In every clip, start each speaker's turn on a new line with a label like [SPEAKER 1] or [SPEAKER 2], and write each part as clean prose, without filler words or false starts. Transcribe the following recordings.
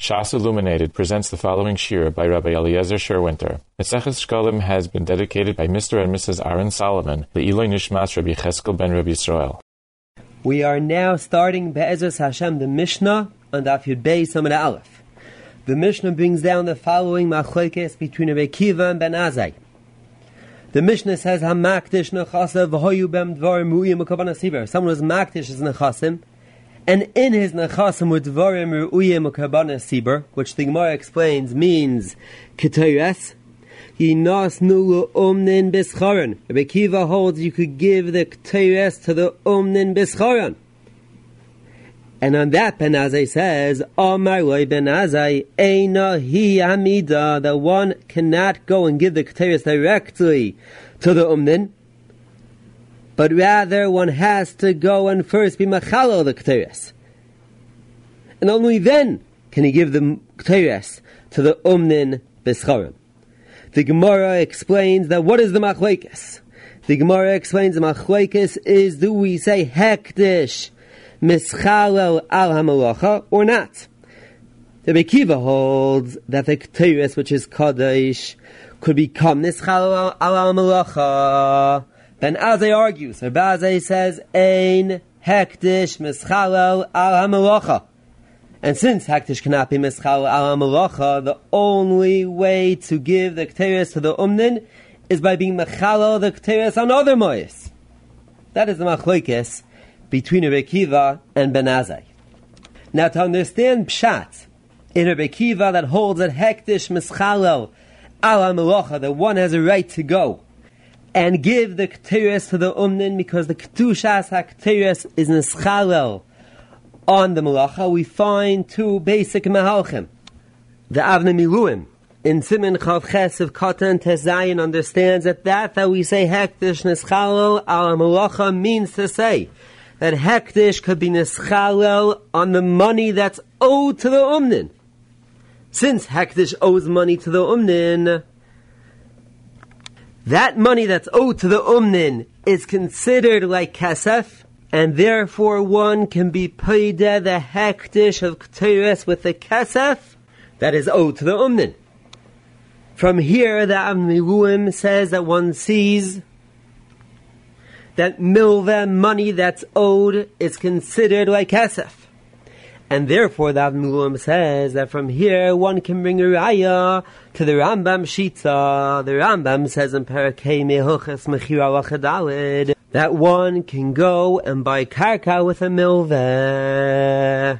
[SPEAKER 1] Shas Illuminated presents the following shir by Rabbi Eliezer Sherwinter. Maseches Shkolim has been dedicated by Mr. and Mrs. Aaron Solomon, the Eloi Nishmas Rabbi Cheskel ben Rabbi Yisrael.
[SPEAKER 2] We are now starting Be'ezras Hashem the Mishnah on Daf Yud Beis Amud Aleph. The Mishnah brings down the following machlokes between Rabbi Akiva and Ben Azai. The Mishnah says, "Hamakdish nechasa v'hoyu bem dvarim ru'iyim u'kavanah sibur." Someone was makdish his nechasim, and in his nechasim were dvarim ru'iyim u'kavanah sibur, which the Gemara explains means ketores. Yinas nu umnin bischaron. Rabbi Akiva holds you could give the ketores to the umnin bischaron. And on that, Ben Azai says, Amar loy Ben Azai, Eina hi amida, that one cannot go and give the ketores directly to the umnin, but rather one has to go and first be machalo the ketores. And only then can he give the ketores to the umnin bischaron. The Gemara explains that what is the machlokes? The Gemara explains the machlokes is, do we say hektish mischalel al hamalacha or not? The Rabbi Akiva holds that the ketores, which is kadosh, could become mischalel al hamalacha. Ben Azai argues. Rabbi Azai says ein hektish mischalel al hamalacha. And since hektish cannot be mischalel al hamalacha, the only way to give the ketores to the umnin is by being mechalel the ketores on other moyes. That is the machlokes between Rabbi Akiva and Ben Azai. Now, to understand pshat in Rabbi Akiva that holds that hektish mischalel al hamalacha, that one has a right to go and give the ketores to the umnin because the ketushas haketores is mischalel on the malacha, we find two basic mahalchim. The Avnei Miluim in Siman Chav Ches of Katan Tezayin understands that we say hektish nischalel al malacha means to say that hektish could be nischalel on the money that's owed to the umnin. Since hektish owes money to the umnin, that money that's owed to the umnin is considered like kesef, and therefore one can be paid the hektish of ketores with the kesef that is owed to the umnin. From here, the Avnei Miluim says that one sees that milveh, money that's owed, is considered like kesef. And therefore, the Avnei Miluim says that from here, one can bring a raya to the Rambam Shita. The Rambam says in Parakei Mehuches Mechira Lachadalid that one can go and buy karka with a milveh.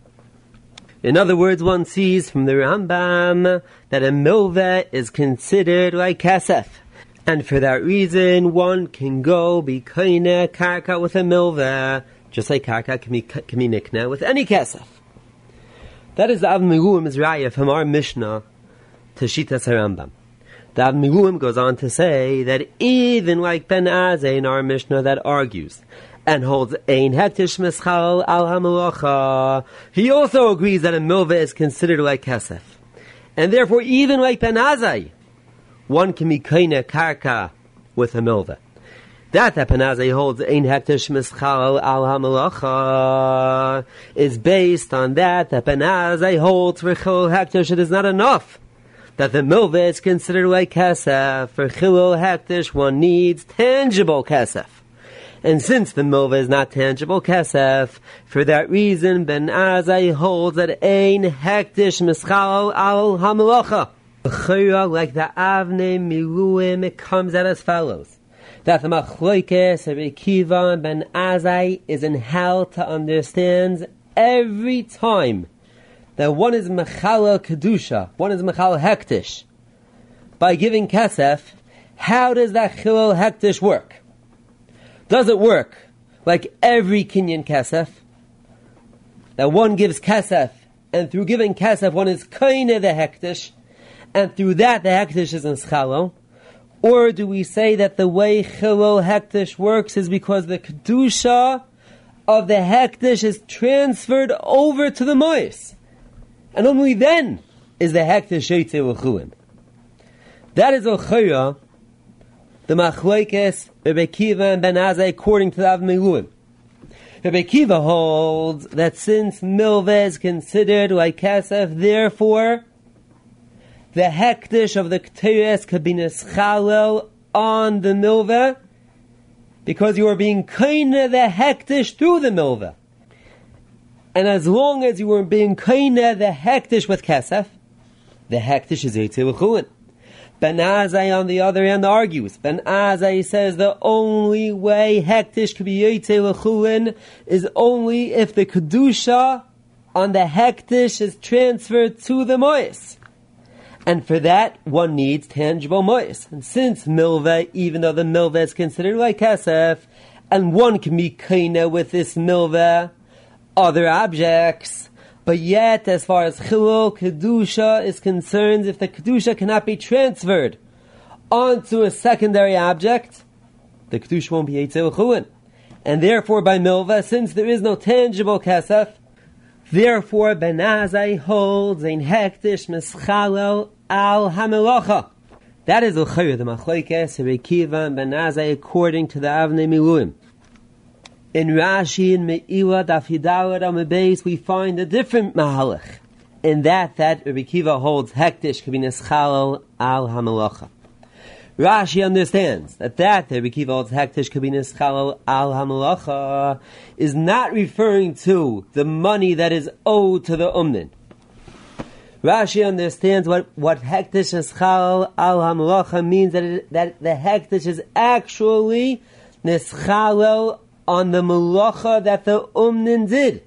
[SPEAKER 2] In other words, one sees from the Rambam that a milveh is considered like kesef. And for that reason, one can go be koine karka with a milveh, just like karka can be nikna with any kesef. That is the Avnei Miluim's raya from our Mishnah to Shitas HaRambam. The Avnei Miluim goes on to say that even like Ben Azai in our Mishnah that argues and holds ein hektish mischal al hamalacha, he also agrees that a milveh is considered like kesef. And therefore, even like Ben Azai, one can be kaina karka with a milveh. That Ben Azai holds ein hektish mischal al hamalacha is based on that Ben Azai holds for chilul hektish it is not enough that the milveh is considered like kesef. For chilul hektish, one needs tangible kesef. And since the milveh is not tangible kesef, for that reason, Ben Azai holds that ein hektish mischal al hamalacha. Like the Avnei Miluim, it comes out as follows: that the machlokes Rabbi Akiva and Ben Azai is in how to understand every time that one is mechala kedusha, one is mechala hektish, by giving kesef. How does that chilul hektish work? Does it work like every kinyan kesef, that one gives kesef, and through giving kesef one is kaine the hektish, and through that the hektish is in schalo? Or do we say that the way chilul hektish works is because the kedusha of the hektish is transferred over to the mois, and only then is the hektish yotze l'chuin? That is l'chayra the machlokes Rabbi Akiva and Ben Azai according to the Avnei Miluim. Rabbi Akiva holds that since milveh is considered like kesef, therefore the hektish of the kteres could be neschalel on the milveh, because you are being kaina the hektish through the milveh. And as long as you are being kaina the hektish with kesef, the hektish is yitzei l'chulin. Ben Azai on the other hand argues. Ben Azai says the only way hektish could be yitzei l'chulin is only if the kedusha on the hektish is transferred to the mois. And for that, one needs tangible mois. And since milveh, even though the milveh is considered like kesef, and one can be kaina with this milveh other objects, but yet, as far as chilul kedusha is concerned, if the kedusha cannot be transferred onto a secondary object, the kedusha won't be yitzei l'chulin. And therefore, by milveh, since there is no tangible kesef, therefore Ben Azai holds ein hektish mischalel al hamelacha. That is l'chayr the machlokes Rabbi Akiva and Ben Azai according to the Avnei Miluim. In Rashi and Me'ila Daf Yudaled Amud Beis we find a different mahalach. In that Rabbi Akiva holds hektish could be neschalel al hamelacha. Rashi understands that Rabbi Akiva holds hektish could be neschalel al hamelacha is not referring to the money that is owed to the umnin. Rashi understands what hektish neschalel al hamelacha means, that the hektish is actually neschalel on the malacha that the umnin did.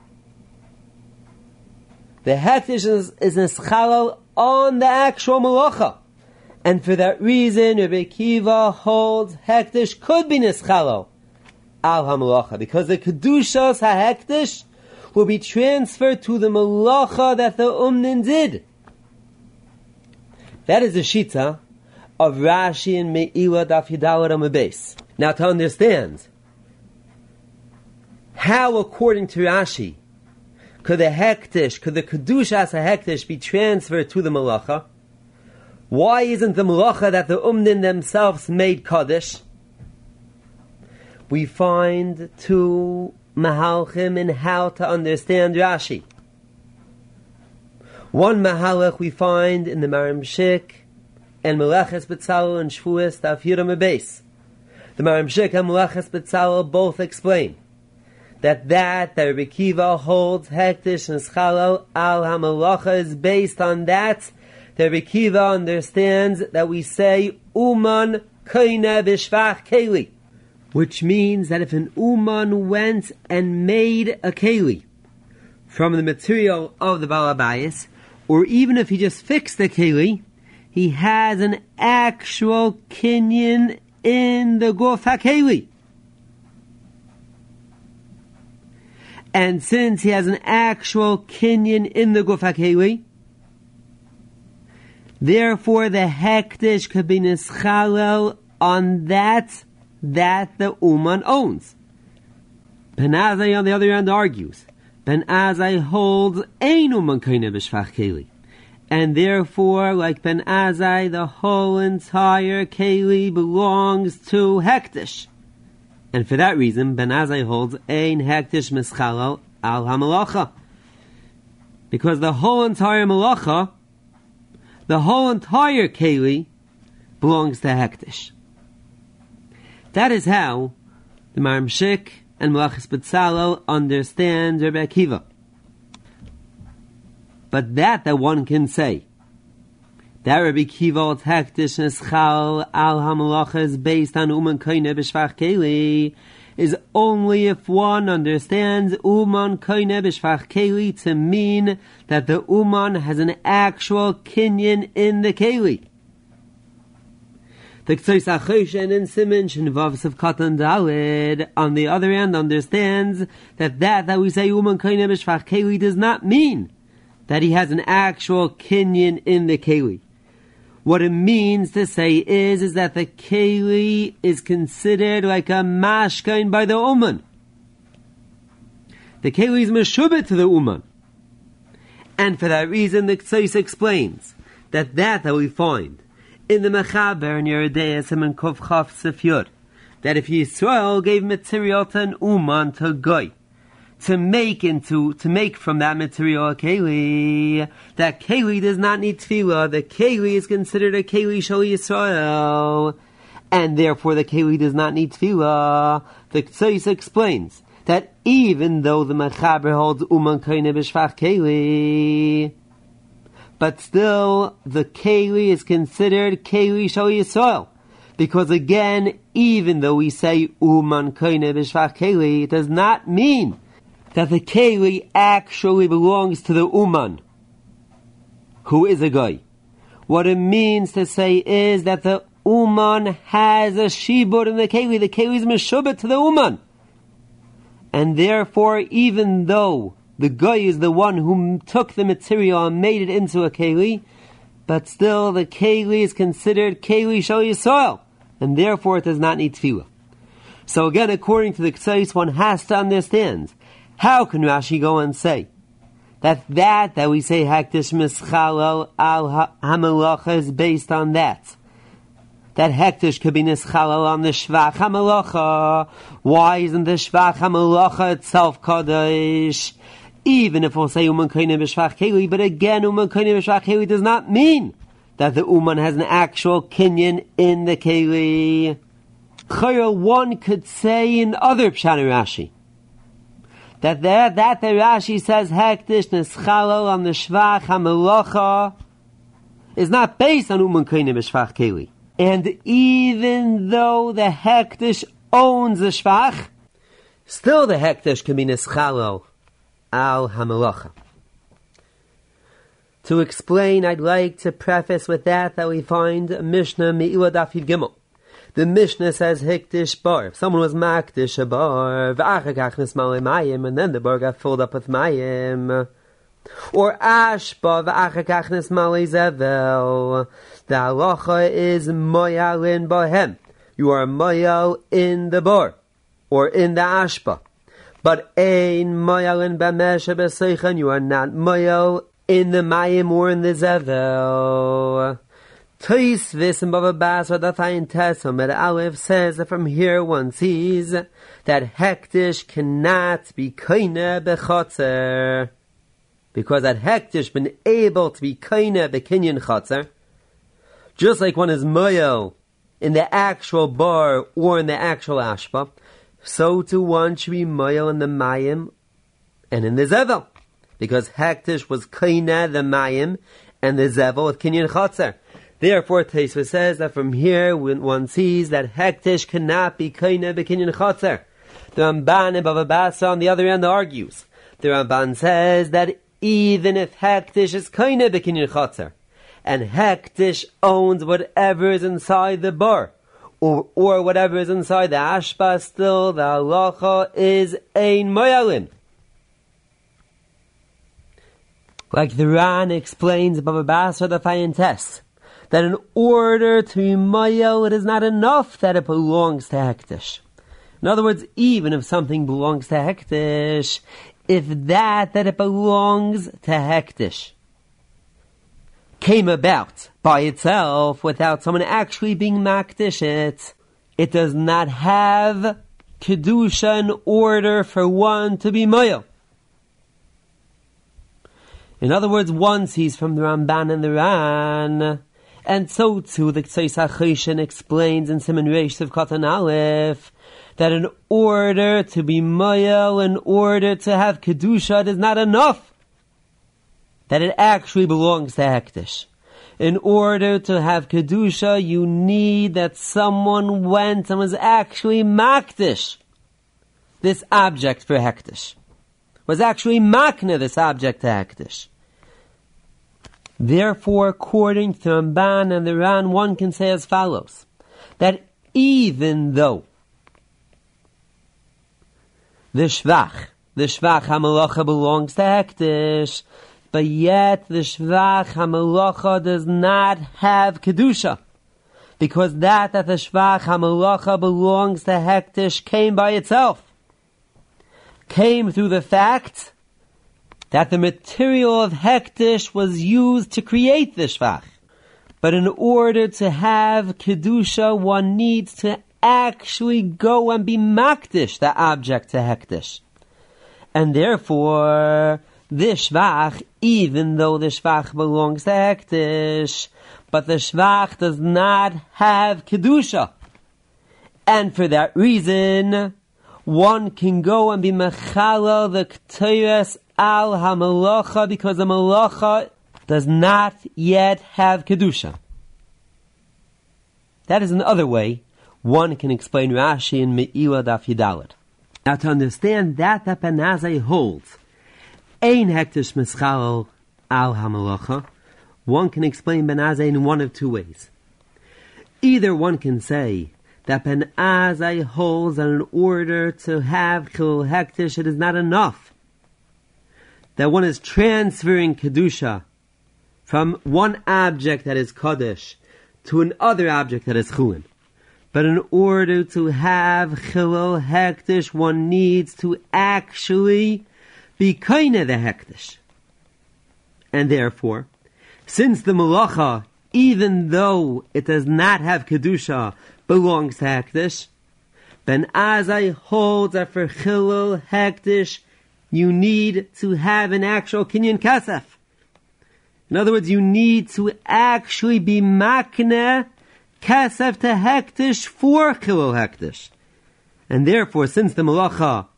[SPEAKER 2] The hektish is neschalel on the actual malacha. And for that reason, Rabbi Akiva holds hektish could be neschalel al hamalacha, because the kedushas hahektish will be transferred to the malacha that the umnin did. That is the shita of Rashi and Me'ila Daf Yudaled Amud Beis. Now to understand how, according to Rashi, could the kedushas hahektish be transferred to the malacha? Why isn't the malacha that the umnin themselves made kaddish? We find two mahalchim in how to understand Rashi. One mahalach we find in the Maramshik and Meleches Betzalel and Shvuas Daf Yud Amud Beis. The Maramshik and Meleches Betzalel both explain that Rabbi Akiva holds hektish and neschalel al hamalacha is based on that Rabbi Akiva understands that we say uman kaina b'shvach keli, which means that if an uman went and made a keli from the material of the balabayas, or even if he just fixed the keli, he has an actual kinyan in the guf hakeli. And since he has an actual kinyan in the guf hakeli, therefore the hektish could be neschalel on that the uman owns. Ben Azai on the other hand argues, Ben Azai holds ein uman kaina b'shvach keli, and therefore, like Ben Azai, the whole entire keli belongs to hektish. And for that reason, Ben Azai holds ein hektish mischalel al hamalacha, because the whole entire malacha, the whole entire keli, belongs to hektish. That is how the Maramshik and Meleches Betzalel understand Rabbi Akiva. But that one can say, that Rabbi Akiva holds hektish neschal al hamalacha is based on uman kaina b'shvach keli, is only if one understands uman kaina b'shvach keli to mean that the uman has an actual kinyan in the keli. The Ktsois HaChoshen in Siman Shinvav of Katan Daled, on the other hand, understands that we say uman kaina b'shvach keli does not mean that he has an actual kinyan in the keli. What it means to say is that the keli is considered like a mashkain by the uman. The keli is meshubet to the uman. And for that reason, the Ktsois explains that we find in the Mechaber near Deis and Kuf Chaf Sefyur, that if Yisrael gave material to an uman, to goy, to make from that material a keli, that keli does not need tefillah. The keli is considered a keli shel Yisrael, and therefore the keli does not need tefillah. The Ktsois explains that even though the Mechaber holds uman koine b'shvach keli, but still the keli is considered keli shel Yisrael. Because again, even though we say uman koine b'shvach keli, it does not mean that the keli actually belongs to the uman, who is a guy. What it means to say is that the uman has a shibur in the keli. The keli is meshubet to the uman. And therefore, even though the guy is the one who took the material and made it into a keli, but still the keli is considered keli shel Yisrael, and therefore it does not need tefillah. So again, according to the Ktsois, one has to understand, how can Rashi go and say that we say hektish mischalel al hamalacha is based on that? That hektish could be nischalel on the shvach hamalacha. Why isn't the shvach hamalacha itself kadosh? Even if we'll say uman koine b'shvach keli, but again, uman koine b'shvach keli does not mean that the uman has an actual kinyan in the keli. Chayil, one could say in other pshat Rashi that the Rashi says hektish neschalel on the shvach hamalacha is not based on uman koine b'shvach keli. And even though the hektish owns the shvach, still the hektish can be neschalel al hamalacha. To explain, I'd like to preface with that we find a Mishnah Me'ila Daf Yud Gimel. The Mishnah says hektish bar. If someone was makdish a bar, v'achakach nismalei mayim, and then the bar got filled up with mayim, or ashba v'achakach nismalei zevel, the halacha is moyalin bahem. You are moyal in the bar, or in the ashba. But ein moyalin b'mesha b'seichen, you are not moyal in the mayim or in the zevel. Tosfos and Bava Basra Dafayin Tesom Aleph says that from here one sees that hektish cannot be koine bechotzer, because that hektish been able to be koine bekinyan chotzer, just like one is moyo in the actual bar or in the actual ashba, so too one should be moyo in the mayim and in the zevel, because hektish was koine the mayim and the zevel with kinyan chotzer. Therefore, Tosfos says that from here one sees that hektish cannot be koine bekinyan chotzer. The Ramban and Bava Basra on the other end argues. The Ramban says that even if hektish is koine bekinyan chotzer, and hektish owns whatever is inside the bar, or whatever is inside the ashba, still the halacha is ein moyalin. Like the Ran explains Bava Basra the Fayin Test, that in order to be moyel, it is not enough that it belongs to hektish. In other words, even if something belongs to hektish, if that it belongs to hektish came about by itself without someone actually being makdish it does not have kedusha in order for one to be moyel. In other words, one sees from the Ramban and the Ran, and so too the Ktsois HaChoshen explains in Siman Reish of Katan Aleph, that in order to be moyel, in order to have kedusha, it is not enough that it actually belongs to hektish. In order to have kedusha, you need that someone went and was actually makdish this object for hektish, was actually makna this object to hektish. Therefore, according to Ramban and the Ran, one can say as follows, that even though the shvach hamalacha belongs to hektish, but yet the shvach hamalacha does not have kedusha, because that the shvach hamalacha belongs to hektish came by itself, came through the fact that the material of hektish was used to create the shvach. But in order to have kedusha, one needs to actually go and be makdish the object to hektish. And therefore, the shvach, even though the shvach belongs to hektish, but the shvach does not have kedusha. And for that reason, one can go and be mechala the ketores al hamalacha, because the malacha does not yet have kedusha. That is another way one can explain Rashi in Me'ila Daf Yudalet. Now, to understand that Ben Azai holds ein hektish mischal al hamalacha, one can explain Ben Azai in one of two ways. Either one can say that Ben Azai holds that in order to have chilul hektish, it is not enough that one is transferring kedusha from one object that is kodesh to another object that is chulin. But in order to have chilul hektish, one needs to actually be kaina the hektish. And therefore, since the malacha, even though it does not have kedusha, belongs to hektish, Ben Azai holds that for chilul hektish, you need to have an actual kinyan kasef. In other words, you need to actually be makneh kasef to hektish for chilul hektish. And therefore, since the malacha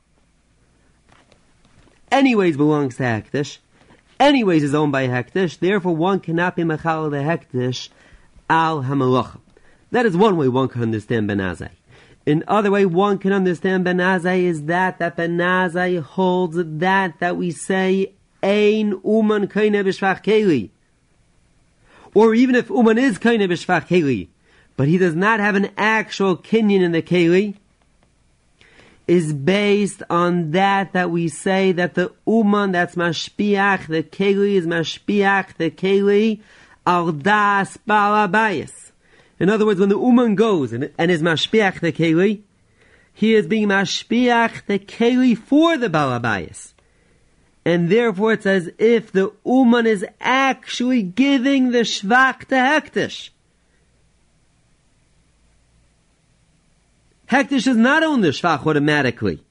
[SPEAKER 2] anyways belongs to hektish, anyways is owned by hektish, therefore one cannot be mechal the hektish al hamalacha. That is one way one can understand Ben Azai. Another way one can understand Ben Azai is that Ben Azai holds that we say ein uman kaina b'shvach keli. Or even if uman is kaina b'shvach keli, but he does not have an actual kinyan in the keli, is based on that we say that the uman that's mashpiach, the keli is mashpiach, the keli al das balabayas. In other words, when the uman goes and is mashpiach the keli, he is being mashpiach the keli for the balabayas. And therefore it's as if the uman is actually giving the shvach to hektish. Hektish does not own the shvach automatically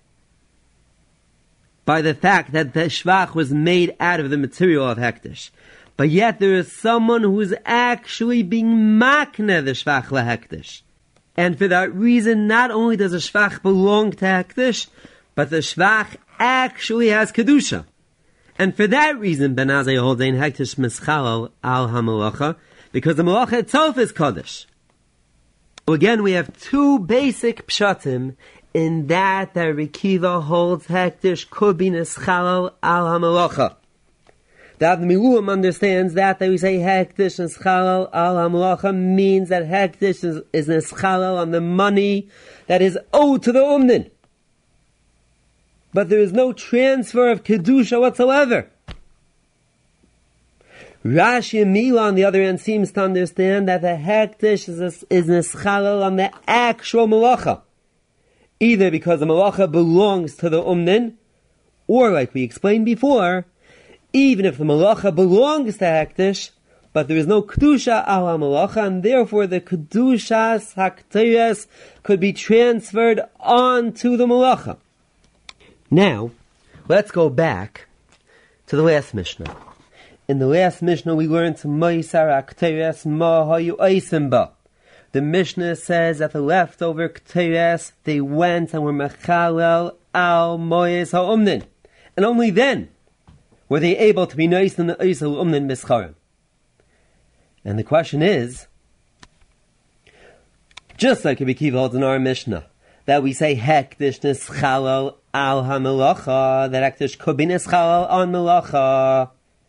[SPEAKER 2] by the fact that the shvach was made out of the material of hektish. But yet there is someone who is actually being makneh the shvach lehektish. And for that reason, not only does the shvach belong to hektish, but the shvach actually has kedusha. And for that reason, Ben Azai holds ein hektish mischalal al hamalacha, because the malacha itself is kodesh. So again, we have two basic pshatim in that Rikiva holds hektish could be nischalal al hamalacha. The Miluim understands that we say hektish nischalal al hamalacha means that hektish is nischalal on the money that is owed to the umnin. But there is no transfer of kedusha whatsoever. Rashi and Mila, on the other hand, seems to understand that the hektish is nischalal on the actual malacha, either because the malacha belongs to the umnin, or like we explained before, even if the malacha belongs to hektish, but there is no kedusha al malacha, and therefore the kedushas hakteres could be transferred onto the malacha. Now, let's go back to the last Mishnah. In the last Mishnah, we learned Moisar Akteres Ma Hayu Eisimba. The Mishnah says that the leftover Kteres, they went and were Mechalel Al Mois HaUmnin. And only then were they able to be nice in the Ois HaUmnin Mischarim. And the question is, just like Rabbi Kiva holds in our Mishnah, that we say Hektish Nischalal Al HaMelacha, that Hektish could be Nischalal on Melacha.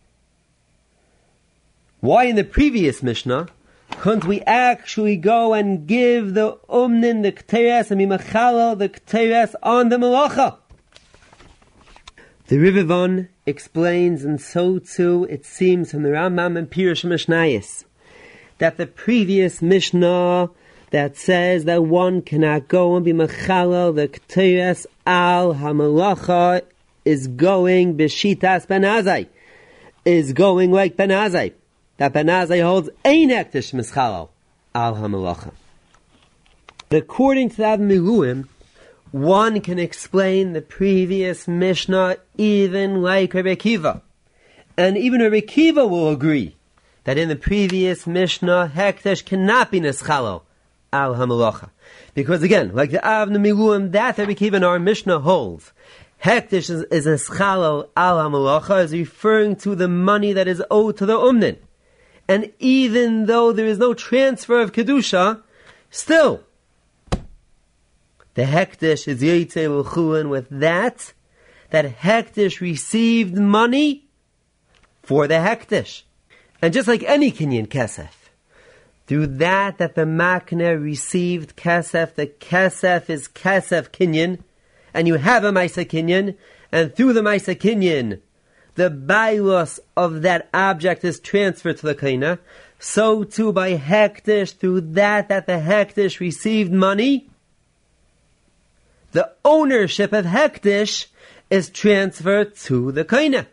[SPEAKER 2] Why in the previous Mishnah couldn't we actually go and give the umnin, the kteres, and mimachala, the kteres on the malacha? The Rivavon explains, and so too it seems from the Rambam and Pirush Mishnayos, that the previous Mishnah that says that one cannot go and be machala, the kteres al hamalacha, is going b'shitas Ben Azai, is going like Ben Azai. That Ben Azai holds ein hektish mischalal al hamalacha. According to the Av Miluim, one can explain the previous Mishnah even like Rabbi Akiva. And even Rabbi Akiva will agree that in the previous Mishnah, Hekdesh cannot be Neschalo al HaMalacha. Because again, like the Av Miluim, that Rabbi Akiva in our Mishnah holds, Hekdesh is Neschalo al HaMalacha, is referring to the money that is owed to the Umnin. And even though there is no transfer of Kedusha, still, the Hekdesh is Yotzei L'chulin with that Hekdesh received money for the Hekdesh. And just like any Kinyan Kesef, through that the Makne received Kesef, the Kesef is Kesef Kinyan, and you have a Maisa Kinyan, and through the Maisa Kinyan, the bailos of that object is transferred to the Kaina. So too by Hekdesh, through that the Hekdesh received money, the ownership of Hekdesh is transferred to the Kaina.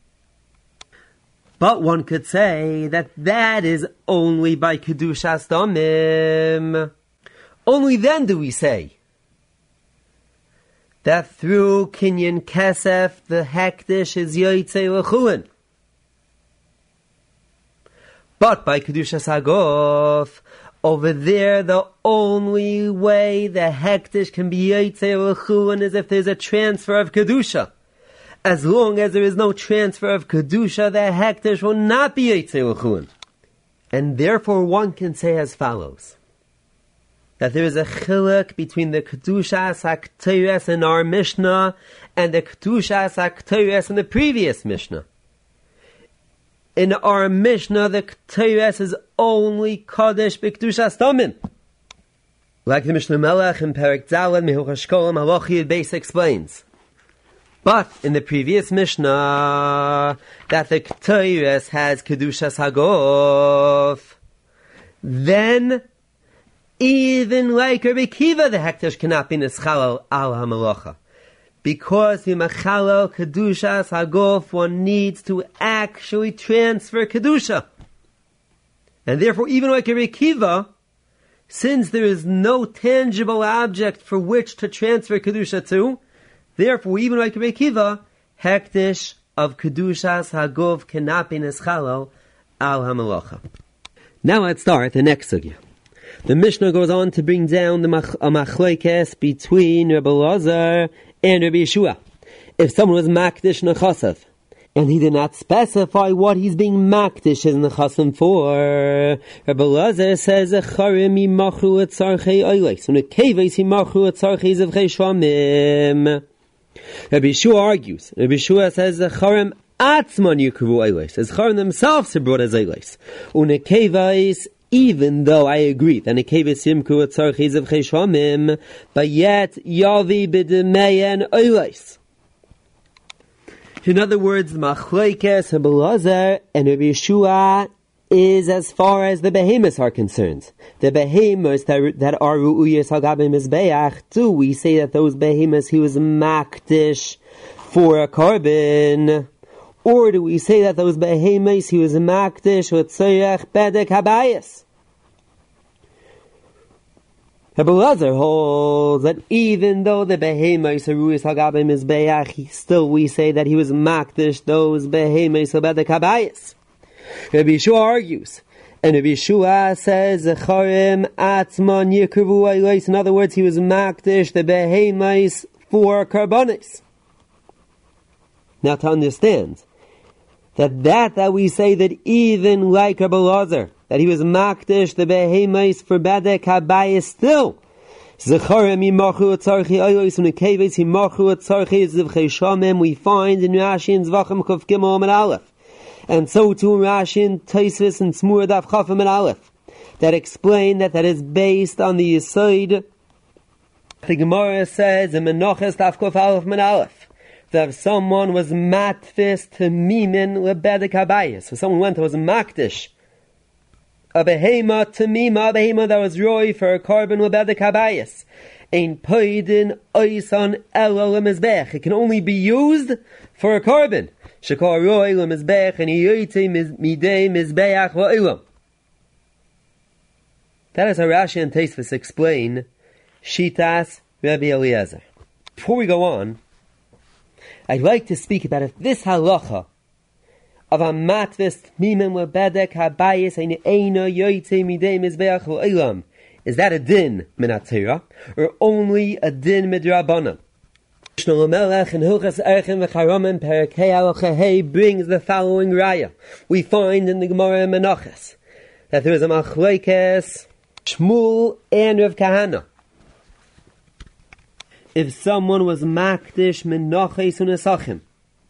[SPEAKER 2] But one could say that is only by Kedushas Damim. Only then do we say that through Kinyan Kesef, the Hekdesh is Yotzei L'chulin. But by Kedushas Hagof, over there, the only way the Hekdesh can be Yotzei L'chulin is if there's a transfer of Kedusha. As long as there is no transfer of Kedusha, the Hekdesh will not be Yotzei L'chulin. And therefore one can say as follows, that there is a chiluk between the Kedushas HaKteres in our Mishnah and the Kedushas HaKteres in the previous Mishnah. In our Mishnah, the Keteres is only Kodesh B'Kedushas Damim. Like the Mishnah Melech in Perek Daled Mehuch HaShkolim Halacha Yud Beis explains. But in the previous Mishnah, that the Keteres has Kedushas Hagof, then even like Rabbi Akiva, the Hekdesh cannot be Neschalo al HaMalacha. Because the Machalo Kedushas Hagof, one needs to actually transfer Kedusha. And therefore, even like Rabbi Akiva, since there is no tangible object for which to transfer Kedusha to, therefore, even like Rabbi Akiva, Hekdesh of Kedushas Hagof cannot be Neschalo al HaMalacha. Now let's start the next sugya. The Mishnah goes on to bring down the machlokes between Rabbi Elazar and Rabbi Yeshua. If someone was makdish nechasav, and he did not specify what he's being makdish his nechasim for, Rabbi Elazar says, "Echarim yimachu et tzarchei oiles, and ekeves yimachu et tzarchei zevchei shlamim." Rabbi Yeshua argues. Rabbi Yeshua says, "Echarim atzman yikru oiles," as Charim themselves are brought as oiles, and ekeves. Even though I agree that Nekeves Yimku at Tzarchei Zevchei Shlamim, but yet Yavi b'Demeyen Oiles. In other words, Machlokes Rabbi Elazar and Rabbi Yeshua is as far as the behemoths are concerned. The behemoths that are Ru'uyas Hagabe Mizbeach, do we say that those behemoths he was makdish for a carbon? Or do we say that those behemoths he was makdish with tzorech bedek habayis? Rabbi Elazar holds that even though the behemoths are ruis hagabe mizbeach, still we say that he was makdish those behemoths of bedek habayis. Rabbi Yeshua argues, and Rabbi Yeshua says zecharim atzman yikruvu oilos. In other words, he was makdish the behemoths for karbonis. Now to understand that we say that even like Rabbi Elazar, that he was makdish the behemoths for bedek habayis still. Zecharim yimachu et tzarchei oilos unekeves yimachu et tzarchei zevchei shlamim, we find in Rashi and Zvachim Kuf Gimel Amud Aleph, and so too in Rashi and Tosfos and Tzmura Daf Chaf Amud Aleph, that explain that is based on the Yesod. The Gemara says in Menachos Daf Kuf Aleph Amud Aleph, that if someone was matfis to mimin lebedek habayis, so someone went and was makdish a behema to mima, a behema that was roi for a carbon lebedek habayis, ein poidin oisan elo lemizbech, it can only be used for a carbon, shekar roi lemizbech, and yoyte midei mizbeach va'olam. That is how Rashi and Tosfos explain Shitas Rabbi Eliezer. Before we go on, I'd like to speak about if this halacha of a matvis tmimim lebedek habayis eina yoytei midei mizbeach l'olam, is that a din min haTorah or only a din midrabanan? Shlomo Melech in Hilchas Erechim v'Charamim Perakei Halacha Hey brings the following raya. We find in the Gemara in Menachos that there is a machlokes Shmuel and Rav Kahana. If someone was makdish menachos u'nesachim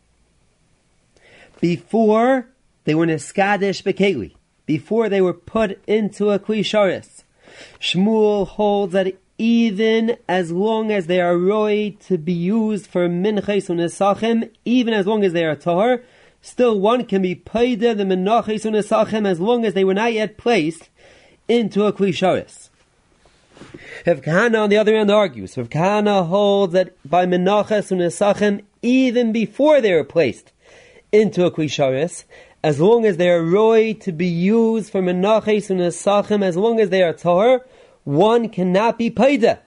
[SPEAKER 2] before they were neskadish bekeli, before they were put into a klisharis, Shmuel holds that even as long as they are roi to be used for minchas u'nesachim, even as long as they are tahor, still one can be paida the menachos u'nesachim as long as they were not yet placed into a klisharis. Rav Kahana on the other hand argues. Rav Kahana holds that by menachas u'nesachim, even before they were placed into a klisharis, as long as they are roi to be used for menachos u'nesachim, as long as they are tahor, one cannot be paida.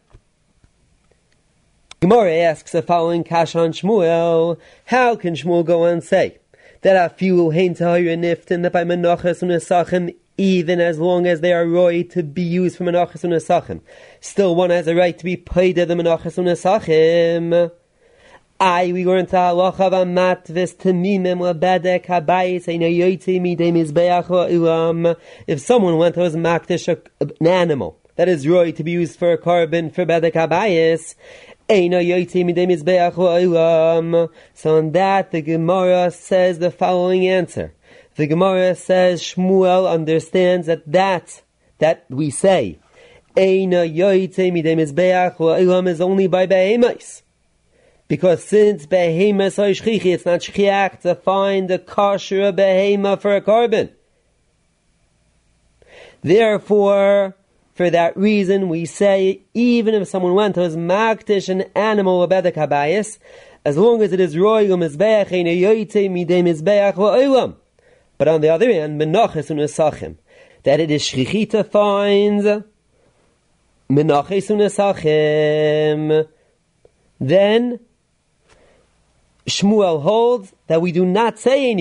[SPEAKER 2] Gemara asks the following kasha on Shmuel. How can Shmuel go on and say that afilu hein tahor niftin, that by menachas u'nesachim, even as long as they are roi to be used for menachas u'nesachim, still one has a right to be paida the menachas u'nesachim? We learn to halacha of matvis temimim lebedek habayis eina yoytei midei mizbeach l'olam. If someone went to his makdish an animal that is roi to be used for a carbon for bedek habayis, eina yoytei midei mizbeach l'olam. So on that the Gemara says the following answer. The Gemara says Shmuel understands that we say eina yoytei midei mizbeach l'olam is only by behemoths. Because since behemoths are shchichi, it's not shchiach to find a kosher behemoth for a carbon. Therefore, for that reason, we say even if someone went to his makdish an animal bedek habayis, as long as it is roi u'mizbeach eina yoytei midei mizbeach l'olam. But on the other hand, menachos u'nesachim, that it is shchichi to find menachos u'nesachim, then Shmuel holds that we do not say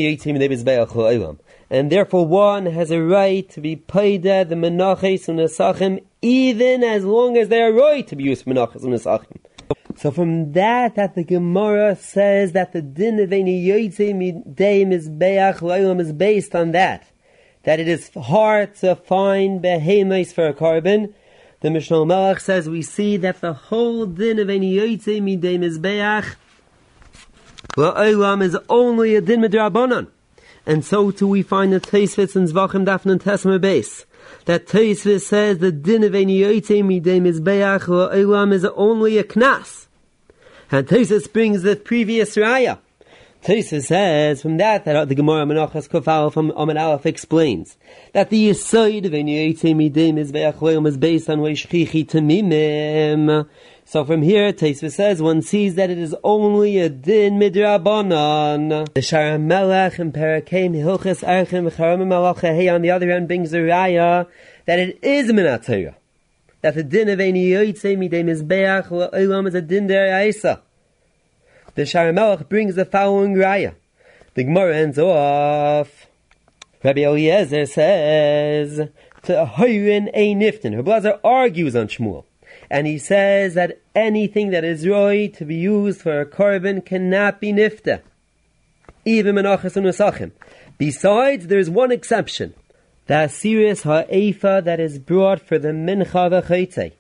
[SPEAKER 2] and therefore one has a right to be paida the menachos u'nesachim even as long as they are right to be used for menachos u'nesachim. So from that the Gemara says that the din of eini yoytei midei mizbeach l'olam is based on that it is hard to find behemoths for a carbon. The Mishnah Melech says we see that the whole din of eini yoytei midei mizbeach l'olam is only a din midrabanan, and so too we find the Tosfos in Zvachim Daf Nun Tesma base that Tosfos says the din of eini yoytei midei mizbeach l'olam is only a knas, and Tosfos brings the previous raya. Tosfos says from that the Gemara Menachos Kuf Aleph from Amud Aleph explains that the yesod of eini yoytei midei mizbeach l'olam is based on shchichi temimim. So from here, Tosfos says one sees that it is only a din midrabanan. The Shara Melech in Perakei Hilchas Erechim v'Charamim Halacha Hey on the other hand brings the raya that it is min haTorah, that the din of eini yoytei midei mizbeach l'olam is a din deraisa. The Shara Melech brings the following raya. The Gemara ends off. Rabbi Eliezer says to hoyin ein niftin. Rabbi Eliezer argues on Shmuel, and he says that anything that is roi to be used for a carbon cannot be nifta, even menachos u'nesachim. Besides, there is one exception: the asiris ha'efa that is brought for the mincha v'chaytei.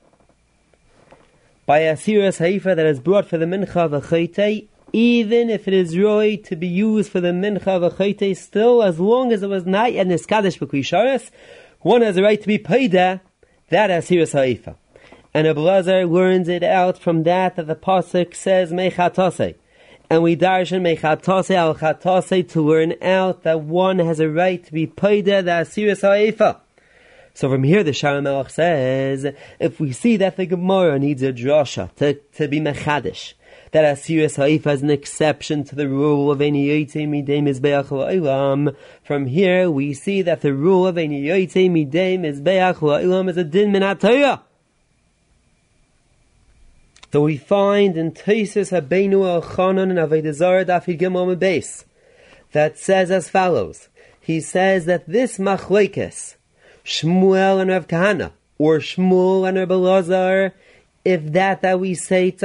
[SPEAKER 2] By asiris ha'efa that is brought for the mincha v'chaytei, even if it is roi to be used for the mincha v'chaytei, still, as long as it was not yet niskadish b'klisharis, one has a right to be paida that asiris ha'efa. And Rabbi Eliezer learns it out from that the pasuk says mechatase, and we darshan mechatase al chatase to learn out that one has a right to be paida the asiris ha'efa. So from here the Shara Melech says, if we see that the Gemara needs a drasha to be mechadish, that asiris ha'efa is an exception to the rule of eini yoytei midei mizbeach l'olam, from here we see that the rule of eini yoytei midei mizbeach l'olam is a din min haTorah. So we find in Teisus Habeinu Elchanan and Avodah Zarah Daf Gimel Beis that says as follows. He says that this machlekes, Shmuel and Rav Kahana, or Shmuel and Rav Elazar, if that we say is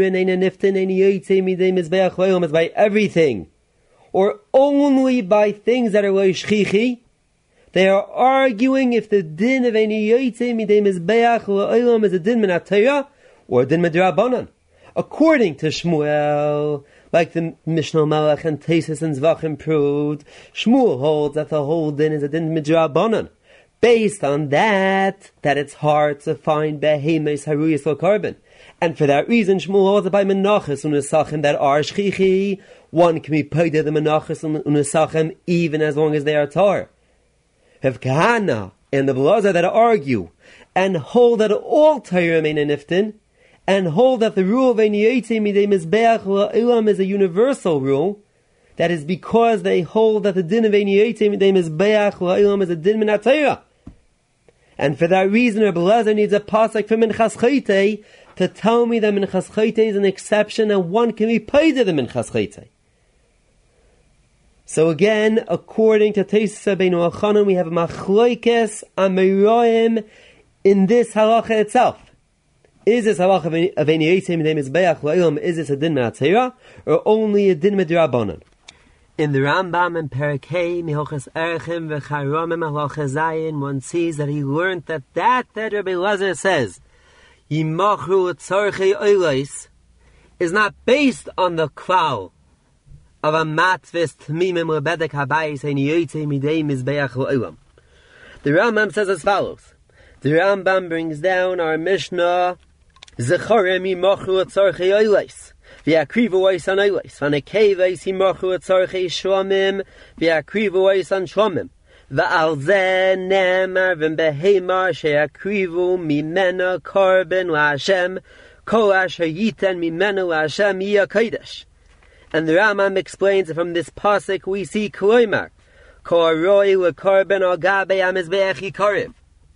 [SPEAKER 2] by everything, or only by things that are lo shchichi, they are arguing if the din of Eini Yotzei Midei Mizbeach La'olam is a din min HaTorah or a din midrabanan. According to Shmuel, like the Mishnah Malach and Teisus and Zvachim proved, Shmuel holds that the whole din is a din midrabanan. Based on that it's hard to find behemoths haruyas or carbon. And for that reason, Shmuel holds that by menachos unesachem that are shchichi, one can be paid the menachos unesachem even as long as they are tar. Have Kahana and the Blazer that argue and hold that all Torah remain in Niftin, and hold that the rule of Eini Yotzei Midei Mizbeach La'olam is a universal rule. That is because they hold that the din of Eini Yotzei Midei Mizbeach La'olam is a din min HaTorah. And for that reason, Rabbi Elazar needs a pasuk from Minchas Chaytei to tell me that Minchas Chaytei is an exception and one can be paid to the Minchas Chaytei. So again, according to Teisus Habeinu Elchanan, we have a machlokes Amoraim in this halacha itself. Is this halacha of Eini Yotzei Midei Mizbeach La'olam, is this a din min HaTorah or only a din midrabanan? In the Rambam and Perakei Mihochas Erechim v'Charamim halacha Zayin, one sees that he learned that Rabbi Elazar says Yimachru Tzorchei Oilais is not based on the klal of a matvis tmimim lebedek habayis Eini Yotzei Midei Mizbeach La'olam. The Rambam says as follows. The Rambam brings down our Mishnah Zecharim Yimachru Tzorchei Oilais v'yakrivu ois an oilais v'nekeves Yimachru Tzorchei Shlomim v'yakrivu ois an Shlomim v'al zeh nemar v'behemar sheyakrivu mimena korban la'Hashem kol asher yiten mimena la'Hashem yiyah kodesh. And the Rambam explains that from this pasuk we see Kloimar Kol aroi lekorban al gabe hamizbeach yikarev.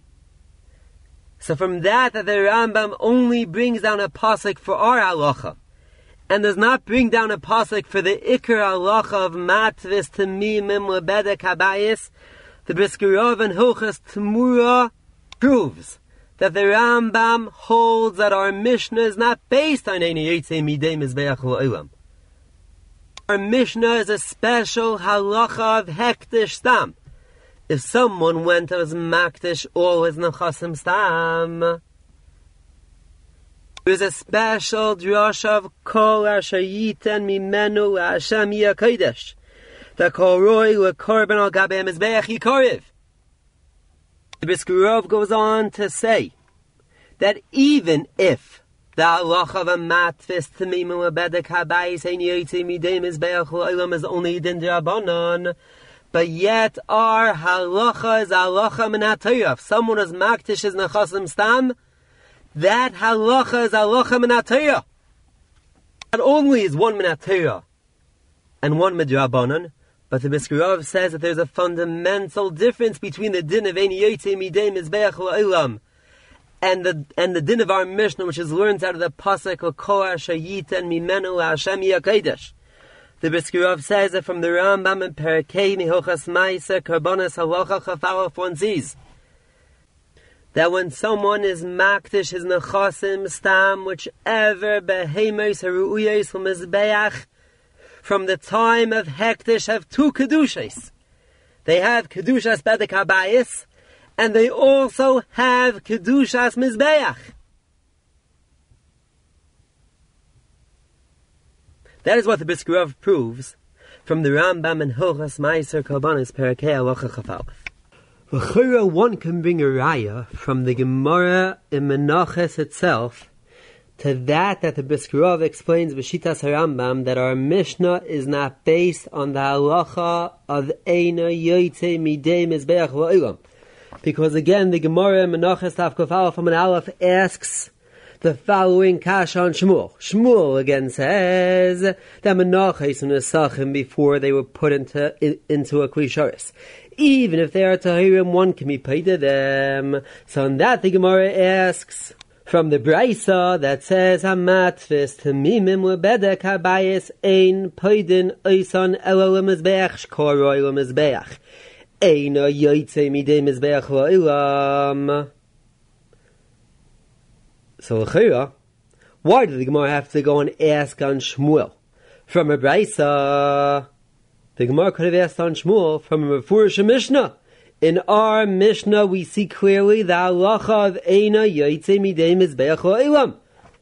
[SPEAKER 2] So from that the Rambam only brings down a pasuk for our halacha, and does not bring down a pasuk for the ikar halacha of matvis temimim lebedek habayis. The Brisker Rav and Hilchas Temura proves that the Rambam holds that our Mishnah is not based on Eini Yotzei Midei Mizbeach La'olam. Our Mishnah is a special halacha of hektish stam. If someone went as makdish all his nechasim stam, there's a special drasha of kol asher yiten mimenu la'Hashem yiyah kodesh. The kol roi lekorban al gabe mizbeach yikarev. The Brisker Rav goes on to say that even if the halacha of a matvis tmimim lebedek habayis Eini Yotzei Midei Mizbeach La'olam is only din d'Rabbanan, but yet our halacha is halacha min HaTorah. If someone is makdish his nechasim stam, that halacha is halacha min HaTorah. Not only is one min HaTorah and one midrabanan, but the Brisker Rav says that there's a fundamental difference between the din of Eini Yotzei Midei Mizbeach La'olam and the din of our Mishnah, which is learned out of the pasuk Kol asher yiten mimenu la'Hashem yiyah kodesh. The Brisker Rav says that from the Rambam and Perakei Mihochas Ma'aser Karbonas Halacha Chafalaf, one sees that when someone is makdish his nechasim stam, whichever behemos haruuyos l'mizbeach, from the time of hektish have two kedushas. They have kedushas bedek habayis, and they also have kedushas mizbeach. That is what the Brisker Rav proves from the Rambam and Hilchas Ma'aser Karbonos Perakei Halacha Chafalef. V'chura, one can bring a raya from the Gemara in Menachos itself to that the Brisker Rav explains B'shitas HaRambam that our Mishnah is not based on the halacha of Eini Yotzei Midei Mizbeach La'olam. Because again, the Gemara in Menachos Tav Kuf Aleph from an Aleph asks the following kasha on Shmuel. Shmuel again says that menachos and nesachim before they were put into a klisharis, even if they are tahirim, one can be paid to them. So on that the Gemara asks, From the Braisa that says Hamatvis Tamimim Lebedek Habayis Ein Poidin Oison Elo Lemizbeach Shkoroi Lemizbeach Eina Yoitze Midei Mizbeach La'ilam. So l'chira, why did the Gemara have to go and ask on Shmuel? From a Braisa, the Gemara could have asked on Shmuel from a Mefurish Mishnah. In our Mishnah, we see clearly the halacha of Eina Yoitze Midei Mizbeach La'ilam.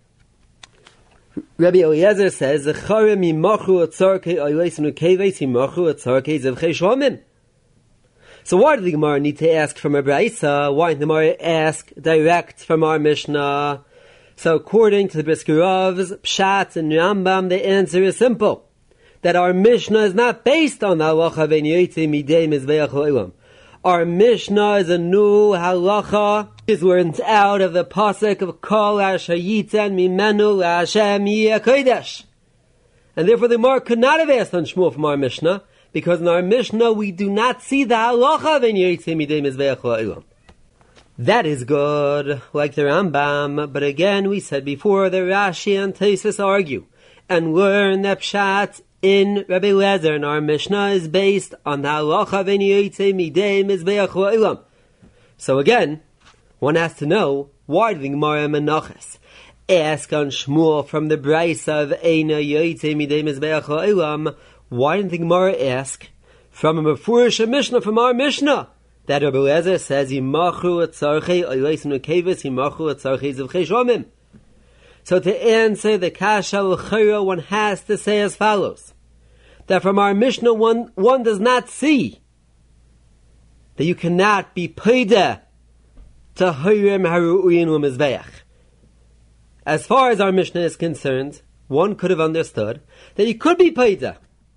[SPEAKER 2] Rabbi Eliezer says, Zechare mimachu atzarkei oiles nukeves himachu atzarkei zevchei shomim. So why did the Gemara need to ask from a Braisa? Why didn't the Gemara ask direct from our Mishnah? So according to the Brisker Ravs, Pshat, and Rambam, the answer is simple. That our Mishnah is not based on the halacha of Eina Yoitze Midei Mizbeach La'ilam. Our Mishnah is a new halacha, is learned out of the pasuk of Kol Asher Yitzen Mimenu LaHashem Yeh Kodesh. And therefore the Gemara could not have asked on Shmuel from our Mishnah, because in our Mishnah we do not see the halacha of Eina Yoitze Midei Mizbeach La'ilam. That is good, like the Rambam, but again we said before, the Rashi and Tosfos argue, and learn that Pshat in Rabbi Eliezer in our Mishnah is based on the halacha of Eina Yoitze Midei Mizbeach La'ilam. So again, one has to know, why did the Gemara Menachos ask on Shmuel from the Braisa of Eina Yoitze Midei Mizbeach La'ilam? Why didn't the Gemara ask from a Mefurish Mishnah from our Mishnah that Rabbi Eliezer says Yimachu atzarchei oiles nukeves Yimachu atzarchei zevchei shomim? So to answer the kasha l'chira, one has to say as follows: that from our Mishnah one does not see that you cannot be paida to hirim haru'uyin u'mizbeach. As far as our Mishnah is concerned, one could have understood that you could be paida.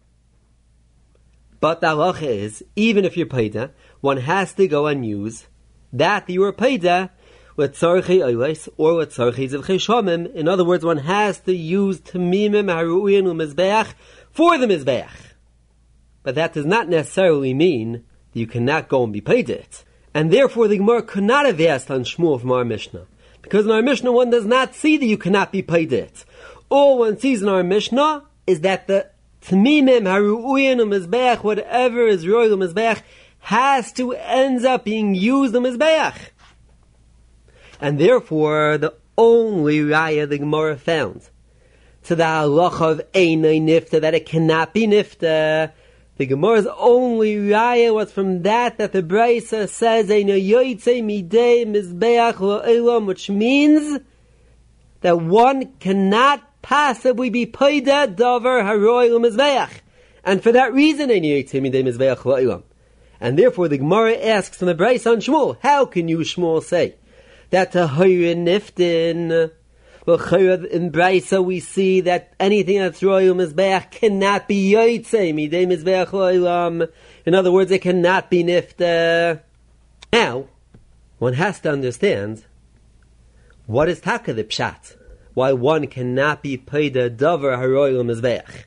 [SPEAKER 2] But the halacha is, even if you're paida, one has to go and use that you were paida with tzarchei oiles or with tzarchei zevchei shomim. In other words, one has to use tamimim haru'uyin u'mizbeach for the mizbeach. But that does not necessarily mean that you cannot go and be paid it. And therefore the Gemara could not have asked on Shmuel from our Mishnah. Because in our Mishnah one does not see that you cannot be paid it. All one sees in our Mishnah is that the Tmimim, Haru'uyin, Mizbeach, whatever is royal Mizbeach, has to end up being used in Mizbeach. And therefore, the only raya the Gemara found to the halacha of Einay Nifta, that it cannot be Nifta, the Gemara's only raya was from that the Braisa says, Einay Yoitze Midei Mizbeach La'ilam, which means that one cannot possibly be paida davar haroy u'mizbeach, and for that reason Einay Yoitze Midei Mizbeach La'ilam. And therefore the Gemara asks from the Braisa on Shmuel, how can you Shmuel say that to hayrin niftin? Well, in Braisa we see that anything that's roy u'mizbeach cannot be Yoitze Midei Mizbeach La'ilam. In other words, it cannot be nifta. Now, one has to understand what is taka the pshat, why one cannot be paida davar haroy u'mizbeach.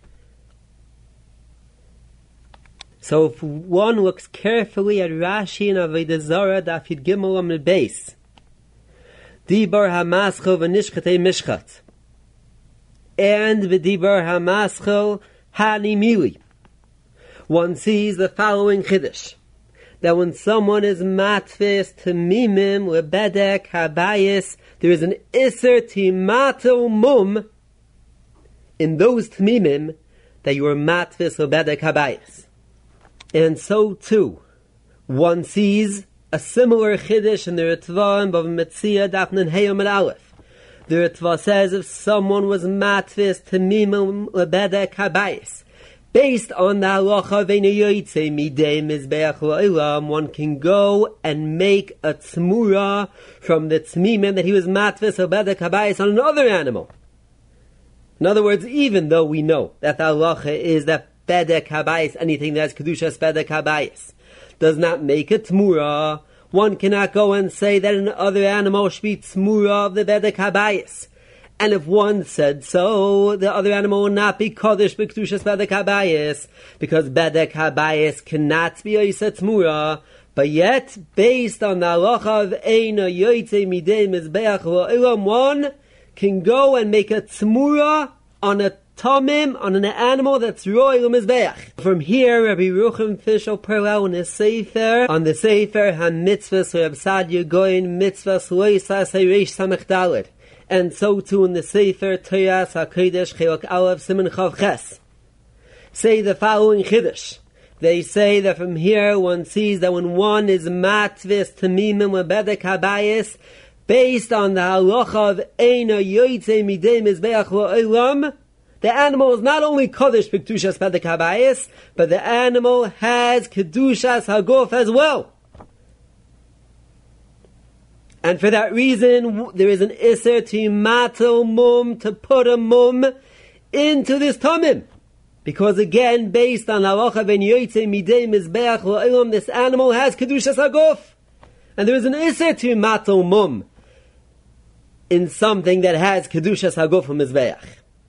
[SPEAKER 2] So if one looks carefully at Rashi and Avodah Zarah Daf Yud Gimel Amud Beis, Dibar hamaschel v'nishchatei mishchat, and v'dibar hamaschel hanimili, one sees the following chiddush, that when someone is matfis tamimim lebedek habayis, there is an iser timato mum in those tamimim that you are matfis lebedek habayis. And so too, one sees a similar chiddush in the Ritva and Bava Metzia Daf Nun Hey Amud Aleph. The Ritva says if someone was matfis tamimim lebedek habayis, based on the halacha of Einay Yoitze Midei Mizbeach La'ilam, one can go and make a tzmura from the tzmimim that he was matfis lebedek habayis on another animal. In other words, even though we know that the halacha is that bedek habayis, anything that has kedushas bedek habayis, does not make a tmura, one cannot go and say that an other animal should be tmura of the bedek habayis. And if one said so, the other animal will not be kodesh b'kedushas bedek habayis, because bedek habayis cannot be oisa tmura But yet, based on the halacha of Eina Yoytze Midei Mizbeach La'ilam, one can go and make a tzmura on a tamim, on an animal that's royal mizbeach. From here, Rabbi Rucham Fishel Perlau in his Sefer, on the Sefer HaMitzvahs Reb Sadia Goyin Mitzvahs Loisas Reish Samech Daled, and so too in the Sefer Toras HaKodesh Chelak Aleph Siman Chav Ches, say the following chiddush. They say that from here one sees that when one is matvis tamimim lebedek habayis, based on the halacha of Eina Yoytze Midei Mizbeach La'ilam, the animal is not only Kodesh B'Kedushas Bedek HaBayis, but the animal has Kedushas HaGuf as well. And for that reason, there is an Isser to matel mum, to put a mum into this tamim. Because again, based on halacha ben Yoytze Midei Mizbeach La'ilam, this animal has Kedushas HaGuf. And there is an Isser to matel mum in something that has Kedushas HaGuf from Mizbeach.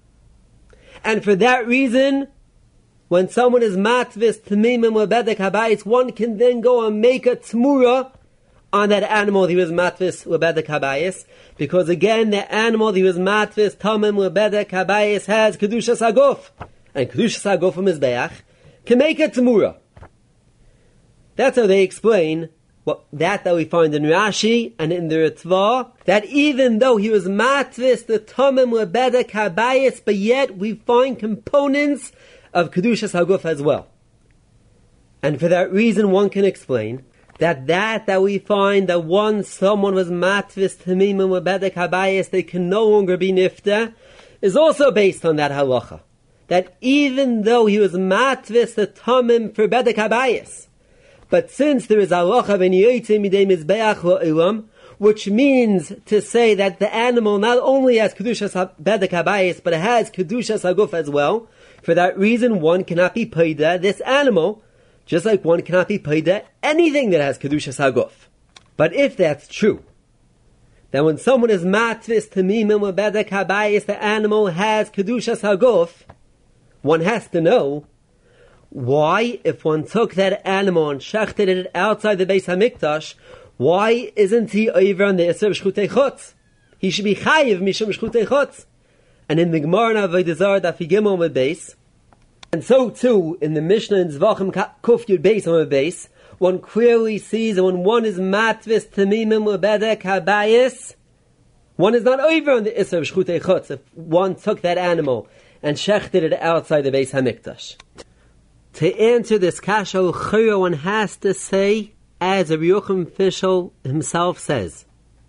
[SPEAKER 2] And for that reason, when someone is matvis t'mimim lebedek habayis, one can then go and make a tzmura on that animal that he was matvis lebedek habayis, because again, the animal that he was matvis tamim lebedek habayis has kedushas haguf, and kedushas haguf from Mizbeach can make a tzmura. That's how they explain that we find in Rashi and in the Ritva, that even though he was matvis the tamim lebedek habayis, but yet we find components of kedushas haguf as well. And for that reason, one can explain that we find that someone was matvis tamimim lebedek habayis, they can no longer be nifta, is also based on that halacha. That even though he was matvis the tamim for bedek habayis, but since there is halacha ben Yoytze Midei Mizbeach La'ilam, which means to say that the animal not only has Kedushas Bedek HaBayis, but it has Kedushas HaGuf as well, for that reason one cannot be paida this animal, just like one cannot be paida anything that has Kedushas HaGuf. But if that's true, then when someone is matvis tamimim bedek habayis, the animal has Kedushas HaGuf, one has to know why, if one took that animal and shechted it outside the Beis HaMikdash, why isn't he over on the Isser of Shchutei Chutz? He should be chayiv mishum Shchutei Chutz. And in the Gemara in Avodah Zarah Daf Gimel Amud Beis, and so too in the Mishnah in Zvachim Kuf Yud Beis Amud Beis, one clearly sees that when one is matvis tamimim lebedek habayis, one is not over on the Isser of Shchutei Chutz if one took that animal and shechted it outside the Beis HaMikdash. To answer this kasha, one has to say, as Rabbi Yochanan Fishel himself says,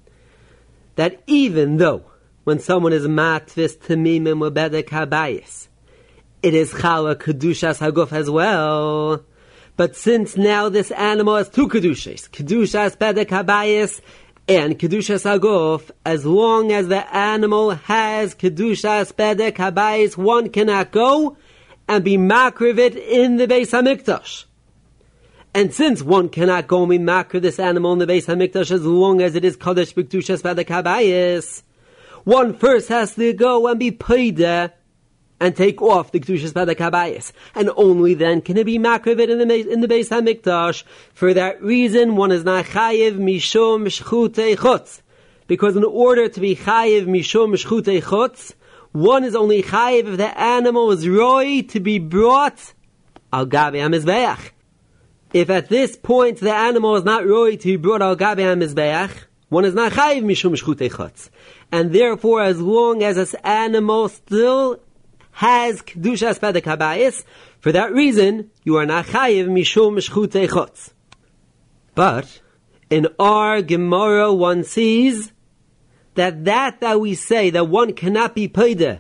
[SPEAKER 2] that even though when someone is matvis tamimim lebedek habayis, it is chala kedushas haguf as well. But since now this animal has two kedushas, kedushas bedek habayis and kedushas haguf, as long as the animal has kedushas bedek habayis, one cannot go and be makrivit in the Beis HaMikdash. And since one cannot go and be makriv this animal in the Beis HaMikdash as long as it is Kodesh B'Kedushas Bedek Habayis, one first has to go and be paida and take off the Kedushas Bedek Habayis. And only then can it be makrivit in the Beis HaMikdash. For that reason, one is not chayiv mishum shchutei chutz. Because in order to be chayiv mishum shchutei chutz, one is only chayiv if the animal is roi to be brought al gabi hamizbeach. If at this point the animal is not roi to be brought al gabi hamizbeach, one is not chayiv mishum shchutei chutz. And therefore, as long as this animal still has kedushas bedek habayis, for that reason you are not chayiv mishum shchutei chutz. But in our Gemara, one sees that we say that one cannot be paida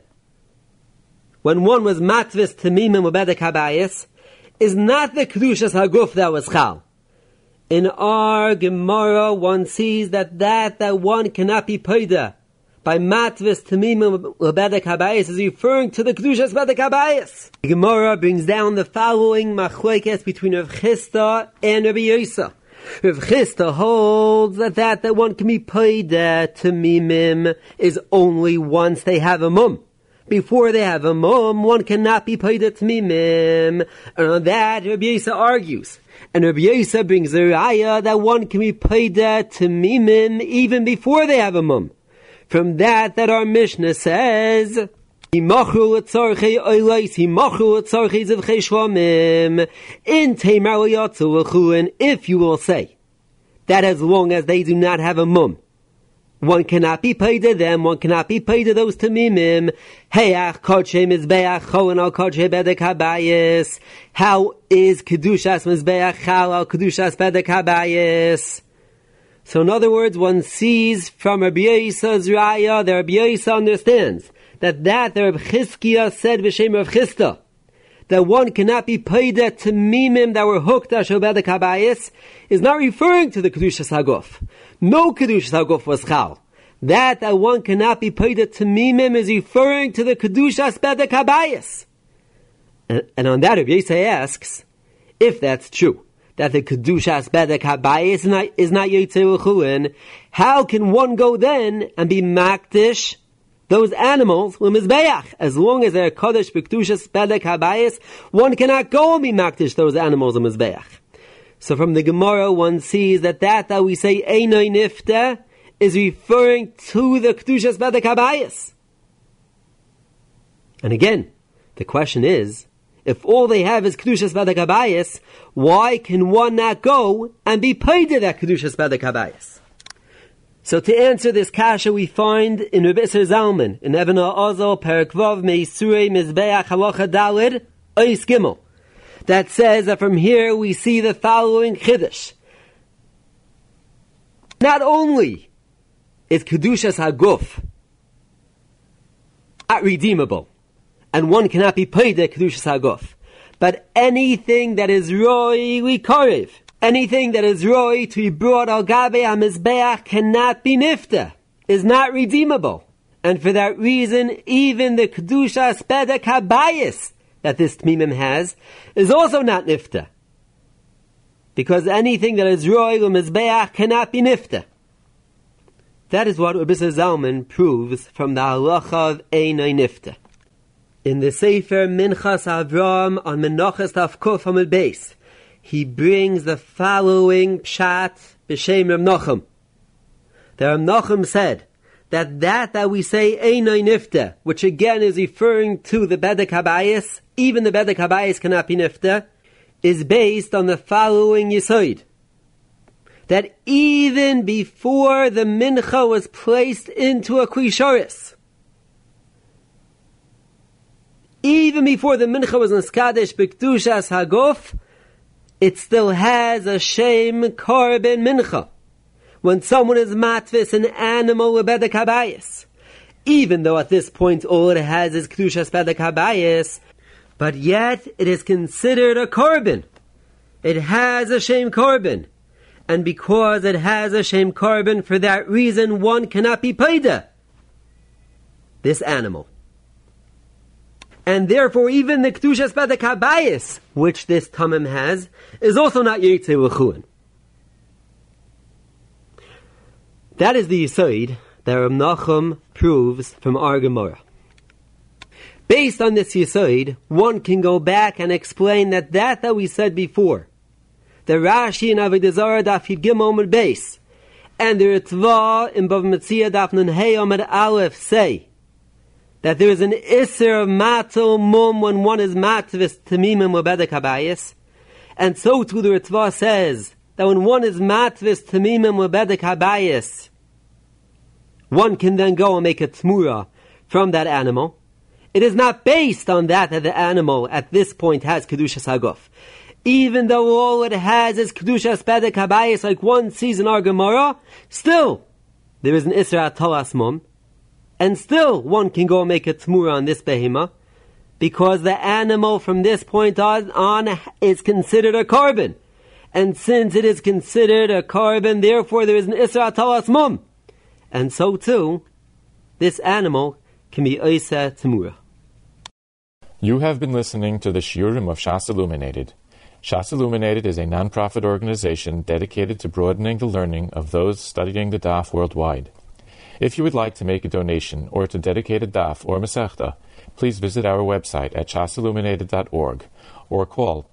[SPEAKER 2] when one was matvis tamimim lebedek habayis is not the kedushas haguf that was chal. In our Gemara, one sees that one cannot be paida by matvis tamimim lebedek habayis is referring to the kedushas bedek habayis. The Gemara brings down the following machlokes between Rav Chisda and Rabbi Yosef. Rav Chisda holds that one can be paid tamimim is only once they have a mum. before they have a mum, one cannot be paid a tmimim. And on that, Rabbi Yisa argues. And Rabbi Yisa brings the raya that one can be paid a tmimim even before they have a mum. From that our Mishnah says, in Tamar if you will say that as long as they do not have a mum, one cannot be paid to them, one cannot be paid to those tamimim. How is Kedushas Mizbeach Chal al Kedushas Bedek HaBayis? So in other words, one sees from Rabbi Yisa's Raya that Rabbi Yisa understands that the Rabbi Chizkiah said V'Shem Rav Chisda, that one cannot be paid at tamimim that were hooked at Bedek HaBayis, is not referring to the Kedushas HaGuf. No Kedushas HaGuf was Chal. That one cannot be paid at tamimim is referring to the Kedushas Bedek HaBayis. And on that, Rabbi Yisa asks, if that's true, that the Kedushas Bedek HaBayis is not Yitzei L'Chulin, how can one go then and be Makdish those animals with Mizbeach? As long as they're Kodesh B'Kedushas Bedek HaBayis, one cannot go and be Makdish those animals with Mizbeach. So from the Gemara, one sees that we say Einoi Nifta is referring to the Kedushas Bedek HaBayis. And again, the question is, if all they have is Kedushas Bedek HaBayis, why can one not go and be paid to that Kedushas Bedek HaBayis? So to answer this kasha, we find in Rabbi Isser Zalman, in Even HaOzel, Perek Vav, Meisurei Mizbeach Halacha Daled, Ois Gimel, that says that from here we see the following Chiddush. Not only is Kedushas HaGuf not redeemable, and one cannot be paid at Kedushas HaGuf, but anything that is roi likarev, anything that is roi to be brought al gabe ha-mizbeach cannot be nifta, is not redeemable. And for that reason, even the Kedushas Bedek HaBayis that this Tmimim has is also not nifta. Because anything that is roi l'mizbeach cannot be nifta. That is what Rabbi Zalman proves from the halacha of Einoi Nifta. In the Sefer Minchas Avraham on Menachas Tafkuf Hamid Beis, he brings the following pshat b'shem Rav Nachum. The Rav Nachum said that we say Einoi Nifta, which again is referring to the Bedek HaBayis, even the Bedek HaBayis cannot be Nifta, is based on the following Yesod. That even before the mincha was placed into a klisharis, even before the mincha was niskadesh b'kedushas haguf, it still has a shem korban mincha. When someone is matvis an animal with bedek habayis, even though at this point all it has is kedushas bedek habayis, but yet it is considered a korban. It has a shem korban. And because it has a shem korban, for that reason one cannot be paida this animal. And therefore even the Kedushas Bedek HaBayis, which this Tamim has, is also not Yitzei L'Chuin. That is the Yesod that Rav Nachum proves from our Gemara. Based on this Yesod, one can go back and explain that we said before, the Rashi in Avodah Zarah Daf Yud Gimel Amud Beis, and the Ritva in Bava Metzia Daf Nun Hey Amud Aleph say that there is an Isser of Matel Mum when one is Matvis Tamimim or Bedek HaBayis, and so too the Ritva says that when one is Matvis Tamimim or Bedek HaBayis, one can then go and make a Tmura from that animal. It is not based on that the animal at this point has Kedushas HaGuf. Even though all it has is Kedushas Bedek HaBayis, like one sees in our Gemara, still, there is an Isra Talas Mum, and still one can go and make a Tmura on this Behema, because the animal from this point on is considered a korban. And since it is considered a korban, therefore there is an Isra Talas Mum. And so too, this animal can be Oisa Tmura.
[SPEAKER 1] You have been listening to the Shiurim of Shas Illuminated. Shas Illuminated is a non-profit organization dedicated to broadening the learning of those studying the Daf worldwide. If you would like to make a donation or to dedicate a daf or masechta, please visit our website at shasilluminated.org or call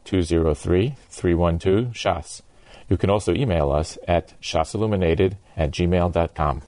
[SPEAKER 1] 203-312-SHAS. You can also email us at shasilluminated@gmail.com.